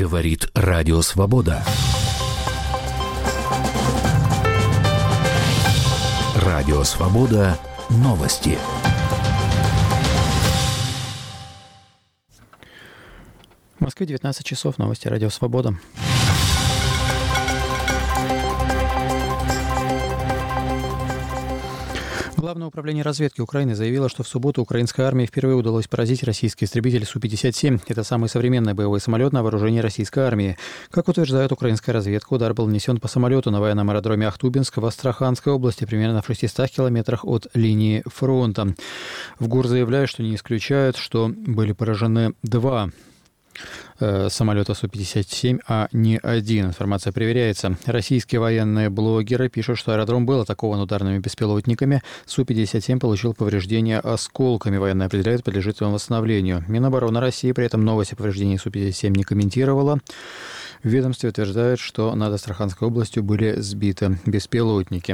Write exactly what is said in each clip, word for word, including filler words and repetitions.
Говорит Радио Свобода. Радио Свобода. Новости. В Москве девятнадцать часов. Новости Радио Свобода. Главное управление разведки Украины заявило, что в субботу украинской армии впервые удалось поразить российский истребитель Су пятьдесят семь. Это самый современный боевой самолет на вооружении российской армии. Как утверждает украинская разведка, удар был нанесен по самолету на военном аэродроме Ахтубинск в Астраханской области, примерно в шестистах километрах от линии фронта. В ГУР заявляют, что не исключают, что были поражены два самолета Су пятьдесят семь, а не один. Информация проверяется. Российские военные блогеры пишут, что аэродром был атакован ударными беспилотниками. Су пятьдесят семь получил повреждения осколками. Военные определяют, подлежит он восстановлению. Минобороны России при этом новость о повреждении Су пятьдесят семь не комментировала. В ведомстве утверждают, что над Астраханской областью были сбиты беспилотники.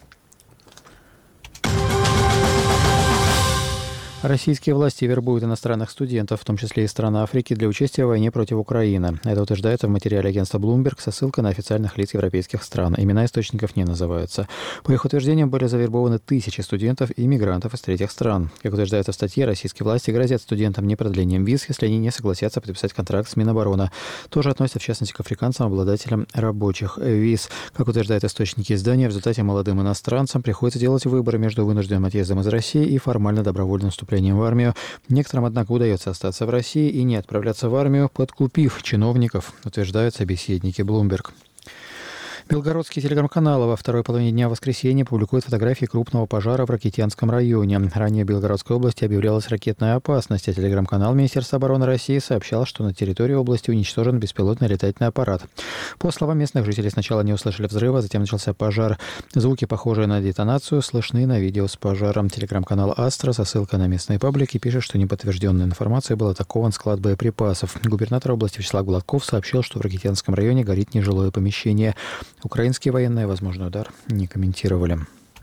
Российские власти вербуют иностранных студентов, в том числе из стран Африки, для участия в войне против Украины. Это утверждается в материале агентства Bloomberg со ссылкой на официальных лиц европейских стран. Имена источников не называются. По их утверждениям, были завербованы тысячи студентов и мигрантов из третьих стран. Как утверждается в статье, российские власти грозят студентам непродлением виз, если они не согласятся подписать контракт с Минобороны. Тоже относятся, в частности, к африканцам, обладателям рабочих виз. Как утверждают источники издания, в результате молодым иностранцам приходится делать выборы между вынужденным отъездом из России и формально добровольным вступлением в армию. Некоторым, однако, удается остаться в России и не отправляться в армию, подкупив чиновников, утверждают собеседники Bloomberg. Белгородские телеграм-каналы во второй половине дня воскресенья публикуют фотографии крупного пожара в Ракитянском районе. Ранее в Белгородской области объявлялась ракетная опасность, а телеграм-канал Министерства обороны России сообщал, что на территории области уничтожен беспилотный летательный аппарат. По словам местных жителей, сначала не услышали взрыва, затем начался пожар. Звуки, похожие на детонацию, слышны на видео с пожаром. Телеграм-канал «Астра» со ссылкой на местные паблики пишет, что неподтвержденной информацией был атакован склад боеприпасов. Губернатор области Вячеслав Гладков сообщил, что в Ракитянском районе горит нежилое помещение. Украинские военные возможный удар не комментировали.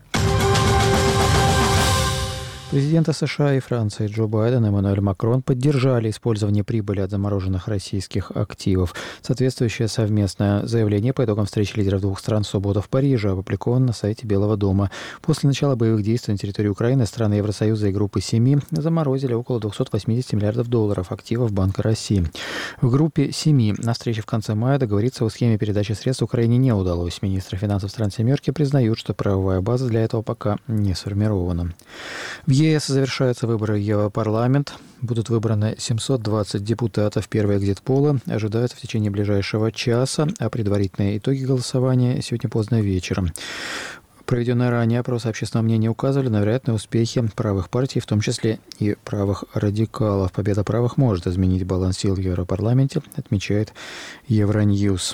Президенты США и Франции Джо Байден и Эммануэль Макрон поддержали использование прибыли от замороженных российских активов. Соответствующее совместное заявление по итогам встречи лидеров двух стран в субботу в Париже опубликовано на сайте Белого дома. После начала боевых действий на территории Украины страны Евросоюза и Группы семи заморозили около двести восемьдесят миллиардов долларов активов Банка России. В Группе семи на встрече в конце мая договориться о схеме передачи средств Украине не удалось. Министры финансов стран «семерки» признают, что правовая база для этого пока не сформирована. В ЕС завершаются выборы в Европарламент. Будут выбраны семьсот двадцать депутатов. Первые экзит-полы ожидаются в течение ближайшего часа, а предварительные итоги голосования сегодня поздно вечером. Проведенные ранее опросы общественного мнения указывали на вероятные успехи правых партий, в том числе и правых радикалов. Победа правых может изменить баланс сил в Европарламенте, отмечает Евроньюз.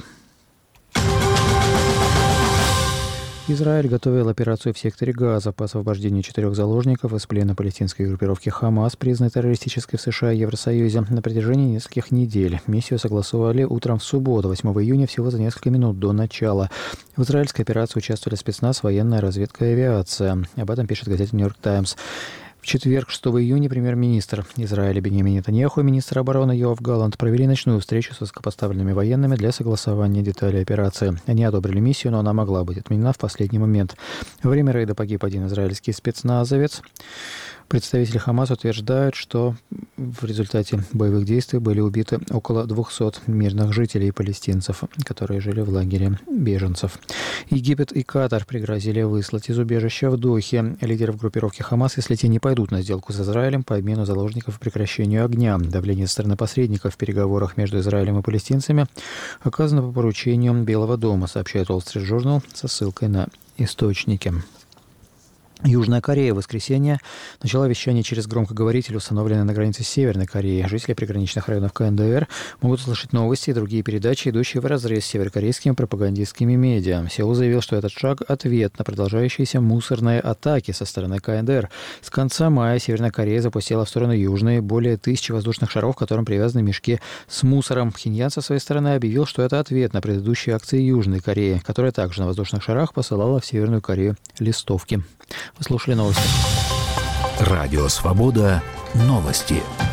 Израиль готовил операцию в секторе Газа по освобождению четырех заложников из плена палестинской группировки «Хамас», признанной террористической в США и Евросоюзе, на протяжении нескольких недель. Миссию согласовали утром в субботу, восьмого июня, всего за несколько минут до начала. В израильской операции участвовали спецназ, военная разведка и авиация. Об этом пишет газета «Нью-Йорк Таймс». В четверг, шестого июня, премьер-министр Израиля Биньямин Нетаньяху и министр обороны Йоав Галлант провели ночную встречу с высокопоставленными военными для согласования деталей операции. Они одобрили миссию, но она могла быть отменена в последний момент. Во время рейда погиб один израильский спецназовец. Представители Хамас утверждают, что в результате боевых действий были убиты около двухсот мирных жителей и палестинцев, которые жили в лагере беженцев. Египет и Катар пригрозили выслать из убежища в Дохе лидеров группировки Хамас, если те не пойдут на сделку с Израилем по обмену заложников и прекращению огня. Давление со стороны посредников в переговорах между Израилем и палестинцами оказано по поручению Белого дома, сообщает Wall Street Journal со ссылкой на источники. Южная Корея в воскресенье начала вещание через громкоговоритель, установленный на границе с Северной Кореей. Жители приграничных районов КНДР могут услышать новости и другие передачи, идущие вразрез с северокорейскими пропагандистскими медиа. Сеул заявил, что этот шаг – ответ на продолжающиеся мусорные атаки со стороны КНДР. С конца мая Северная Корея запустила в сторону Южной более тысячи воздушных шаров, к которым привязаны мешки с мусором. Пхеньян со своей стороны объявил, что это ответ на предыдущие акции Южной Кореи, которая также на воздушных шарах посылала в Северную Корею листовки. Вы слушали новости. Радио Свобода. Новости.